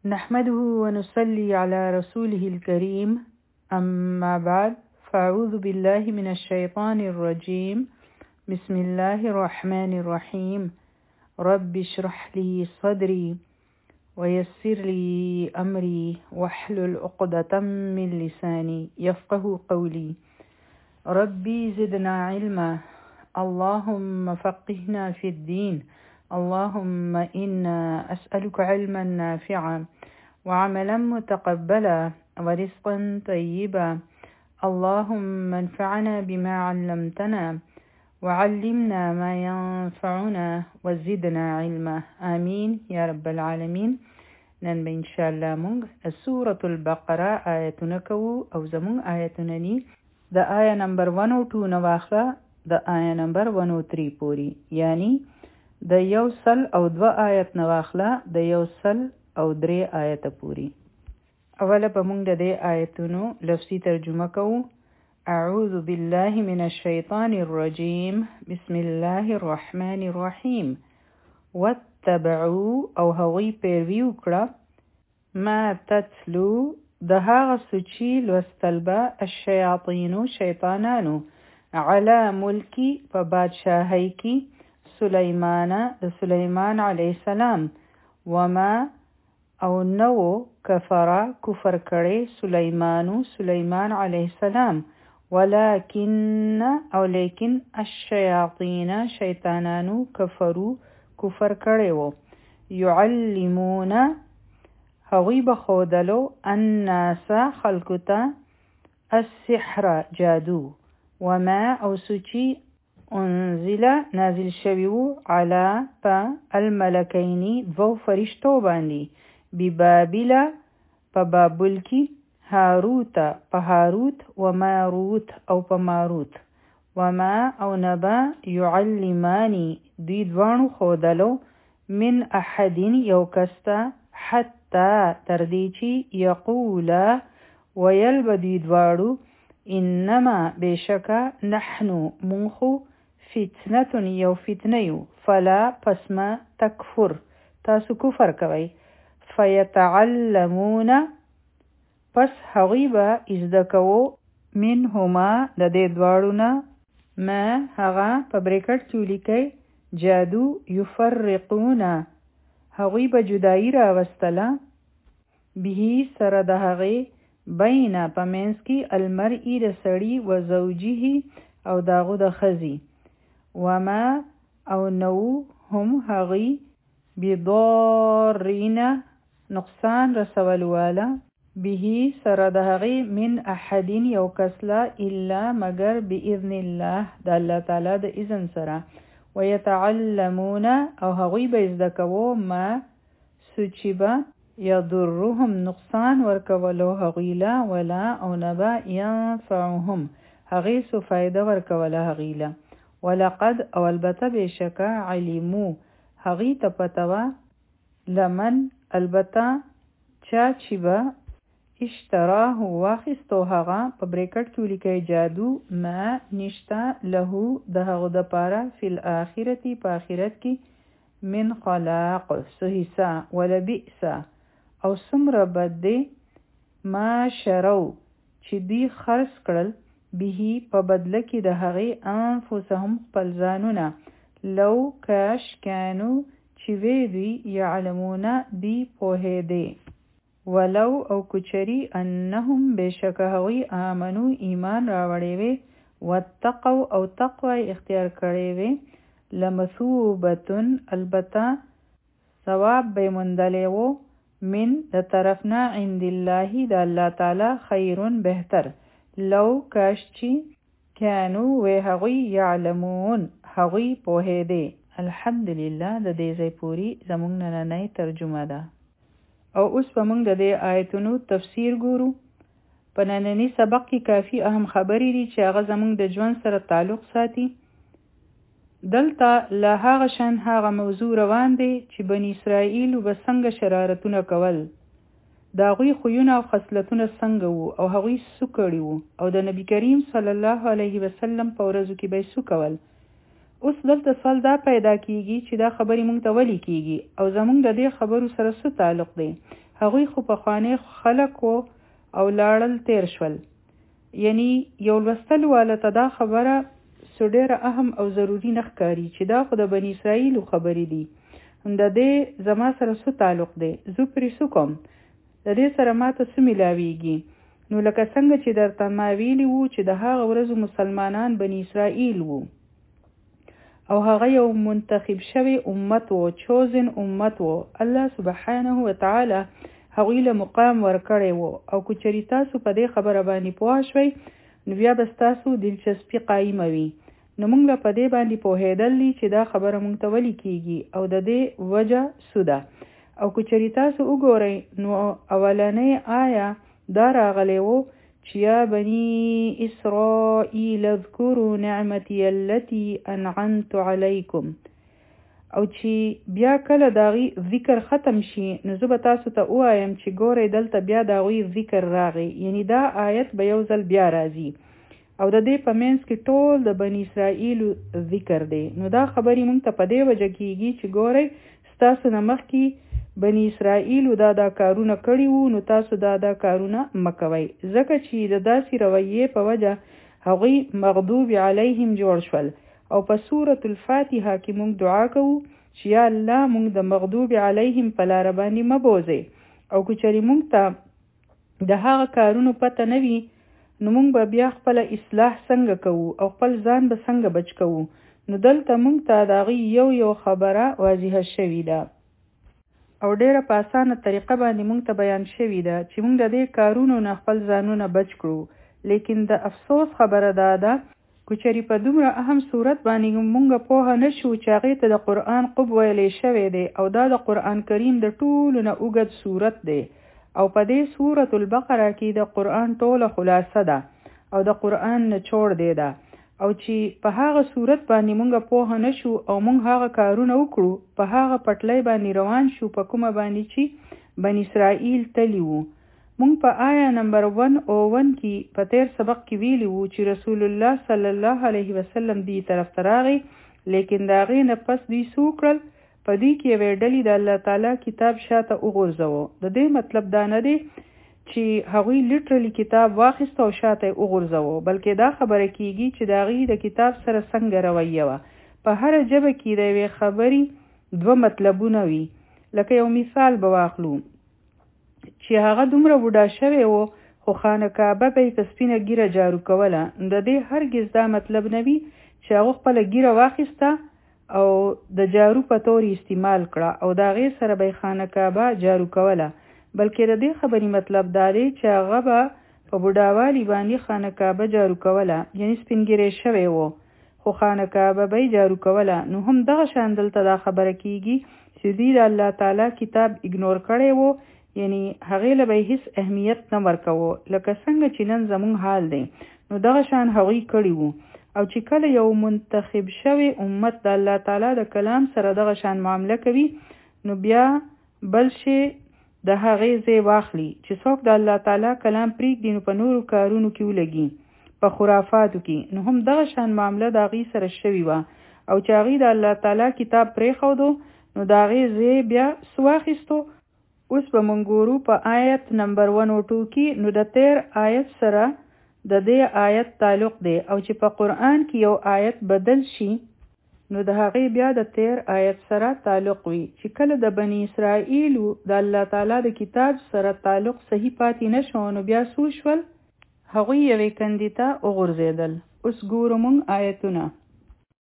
نحمده ونصلي على رسوله الكريم أما بعد فأعوذ بالله من الشيطان الرجيم بسم الله الرحمن الرحيم رب اشرح لي صدري ويسر لي أمري واحلل عقدة من لساني يفقه قولي ربي زدنا علما اللهم فقهنا في الدين اللهم إنا أسألك علما نافعا وعملا متقبلا ورزقا طيبا اللهم انفعنا بما علمتنا وعلمنا ما ينفعنا وزدنا علما آمين يا رب العالمين. نن به إن شاء الله مونږ سورة البقرة آیتونه کوو او زمونږ آیتونه ني د آیه نمبر 102 نه واخله د آیه نمبر 103 پوری، یعنی د 102 آیت نه واخله د 103 آیت پوری. اوله به موږ د دې آیتونو لفظي ترجمه کوو. اعوذ بالله من الشیطان الرجیم بسم الله الرحمن الرحیم. واتبعوا او هغوی پیروي وکړه ما تتلو د هغه څه چې لوستل به الشیاطینو شیطانانو علی ملکی په بادشاهۍ کې سلیمان د سلیمان علیه السلام وما او نو کفر کړي سلیمان علیه السلام ولكن او لیکن الشیاطین شیطانانو کفر کړي وو يعلمون هغوی بخودلو الناس خلقتا السحر جادو وما او سوچی انزل نازل شویو علا پا الملکینی دو فرشتو باندی ببابل پا بابل کی هاروت پا هاروت و ماروت او پا ماروت وما او نبا يعلمانی دوی دوانو خودلو من احدین یو کستا حتی تردیچی یقولا ویل بدوی دوارو انما بشکا نحنو منخو فتنة یو فتنیو فلا پسما تکفر تاسو کفر کوي فیتعلمون پس هغیبا ازدکو منهما د دې دواړو ما هغه په بریکټ کې لیکي جادو یفرقون هغیبا جدائی راوستله به سره د هغې بین پمنس کی المرئی د سړی و زوجه او داغو د خزی وما او نو هم هغی بضارین نقصان رسول والا به سره د هغی من احدین یو کسلا الا مگر باذن الله د الله تعالی د اذن سره ويتعلمون او هغی به زدکو ما سوچیبا یضرهم نقصان ورکولو هغیلا ولا او نبا ینفعهم هغی سو فایده ورکوله هغیلا ولقد او البته بشکا علمو هغی تپتوا لمن البته چا چیبا اشتراه واخستو هغا په بریکټ کې لیکي جادو ما نشتا له د هغه د پاره فی الاخرتی په آخرت کې من خلاق سهیسا ولا بئس او سمره بد دی ما شرو چې دی خرڅ کړل به په بدله کې د هغې انفسهم خپل ځانونه لو کاش کانو چې وی دوی یعلمون دی پوهېدې ولو او کچری انهم بشک هغوی آمنو ایمان راوړی وی واتقوا او تقوی اختیار کړی وی لمثوبتن البته ثواب به مندلی وو من د طرفنا عند الله د الله تعالی خیرون بهتر لو کاشچی کانو و هغوی یعلمون هغوی پوهېدې. الحمدلله د دې ځای پوری زمونږ نننۍ ترجمه ده او اوس به موږ د دې آیتونو تفسیر ګورو. په نننی سبق کې کافی اهم خبرې دي چې هغه زمونږ د ژوند سره تعلق ساتي. دلته له هغه شان هغه موضوع روان دی چې بنی اسرائیل به څنګه شرارتونه کول، د هغوی خویونه او خصلتونه څنګه وو او هغوی څه کړي وو او د نبی کریم صلی الله علیه وسلم په ورځو کې به څه کول. اوس دلته سوال دا پیدا کیږي چې دا خبرې موږ ته ولې کیږي او زموږ د دې خبرو سره څه تعلق دی. هغوی خو پخوانی خلک وو او لاړل تیر شول. یعنی یو لوستل والا ته دا خبره ډیره اهم او ضروری نه ښکاري چې دا خو د بنی اسرائیلو خبرې دي. د دې زما سره څه تعلق دی؟ زه پرې څه کوم؟ د دې سره ماته څه ملاویږي؟ نو لکه څنګه چې درته ما ویلي وو چې د هغه ورځو مسلمانان بنی اسرائیل وو او هغه یو منتخب شوی امت وو، چوزن امت وو. الله سبحانه وتعالی هغوی له مقام ورکړی وو او که چېرې تاسو په دې خبره باندې پوه شوئ نو بیا به ستاسو دلچسپي قایمه وي. نو موږ له په دې باندې پوهېدل دي چې دا خبره موږ ته ولې کیږي او د دې وجه څه ده. او که چېرې تاسو وګورئ نو اولنۍ آیه دا راغلی وو چې یا بني اسرائیل اذکروا نعمتي التي انعمت علیکم، او چې بیا کله داغي ذکر ختم شي نو زه به تاسو ته ووایم چې ګورئ دلته بیا داغوی ذکر راغی، یعنی دا آیت به یو ځل بیا راځي او د دې په منځ کې ټول د بنی اسرائیلو ذکر دی. نو دا خبرې موږ ته په دې وجه کیږي چې ګورئ ستاسو نه مخکې بنی اسرائیلو دا کارونه کړي وو، نو تاسو دا کارونه مکوئ، ځکه چې د داسې رویې په وجه هغوی مغضوب علیهم جوړ شول. او په سورة الفاتحه کې موږ دعا کوو چې یا الله موږ د مغضوب علیهم په لاره باندې مبوزئ. او که چېرې موږ ته د هغه کارونو پته نه وي نو موږ به بیا خپل اصلاح څنګه کوو او خپل ځان به څنګه بچ کوو. نو دلته موږ ته د هغې یو خبره واضحه شوې ده او ډیره په اسانه طریقه باندې موږ ته بیان شوې ده چې موږ د دې کارونو نه خپل ځانونه بچ کړو. لیکن د افسوس خبره دا ده که چېرې په دومره اهم صورت باندې موږ پوهه نه شو چې هغې ته د قرآن قب ویلی شوی دی او دا د قرآن کریم د ټولو نه اوږد صورت دی او په دې سورة البقره کې د قرآن ټوله خلاصه ده او د قرآن نچوړ دی ده. او چې په هغه صورت باندې مونږ پوه نه شو او مونږ هغه کارونه وکړو په هغه پټلۍ باندې روان شو په کومه باندې چې بنی اسرائیل تللی وو. مونږ په آیه نمبر 101 کې په تیر سبق کې ویلی وو چې رسول الله صلی الله علیه وسلم دی طرف ته راغی، لیکن د هغې نه پس دوی څه وکړل؟ په دې کې یوې ډلې د الله تعالی کتاب شاته وغورځوه. د دې مطلب دا نه دی چې هغوی لیټرلی کتاب واخیست او شاته یې وغورځوه، بلکې دا خبره کیږي چې د هغې د کتاب سره څنګه رویه وه. په هره ژبه کې د یوې خبرې دوه مطلبونه وي. لکه یو مثال به واخلو چې هغه دومره بوډا شوی و خو خانه کعبه به یې په سپینه ږیره جارو کوله، د دې هرګز دا مطلب نه وي چې هغه خپله ږیره واخیسته او د جارو په تور استعمال کړه او د هغې سره به یې خانه کعبه جارو کوله، بلکې د دې خبرې مطلب دا دی چې هغه به په بوډاوالي باندې خانه کعبه جارو کوله، یعنی سپینګیری شوی و خو خانه کعبه به یې جارو کوله. نو هم دغه شان دلته دا خبره کیږي چې دوی د الله تعالی کتاب اګنور کړی و، یعنی هغې له به یې هیڅ اهمیت نه ورکوه، لکه څنګه چې نن زموږ حال دی. نو دغه شان هغوی کړي وو. او چې کله یو منتخب شوی امت د الله تعالی د کلام سره دغه شان معامله کوي نو بیا بل شی د هغې ځای واخلي چې څوک د الله تعالی کلام پرېږدي نو په نورو کارونو کې ولګي، په خرافاتو کې. نو هم دغه شان معامله د هغې سره شوې وه او چې هغې د الله تعالی کتاب پرېښودو نو د هغې ځای بیا څه واخیستو. اوس به موږ ګورو په آیت نمبر 102 کې نو د تیر آیت سره د دې آیت تعلق دی او چې په قرآن کې یو آیت بدل شي نو د هغې بیا د تیر آیت سره تعلق وي. چې کله د بنی اسرائیلو د الله تعالی د کتاب سره تعلق صحیح پاتې نه شو نو بیا څه وشول؟ هغوی یوې کندې ته وغورځېدل. اوس ګورو موږ آیتونه.